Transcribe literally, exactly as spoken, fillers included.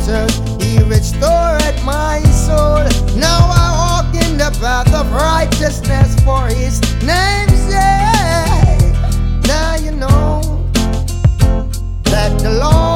answered, He restored my soul. Now I walk in the path of righteousness for His name's sake. Now you know that the Lord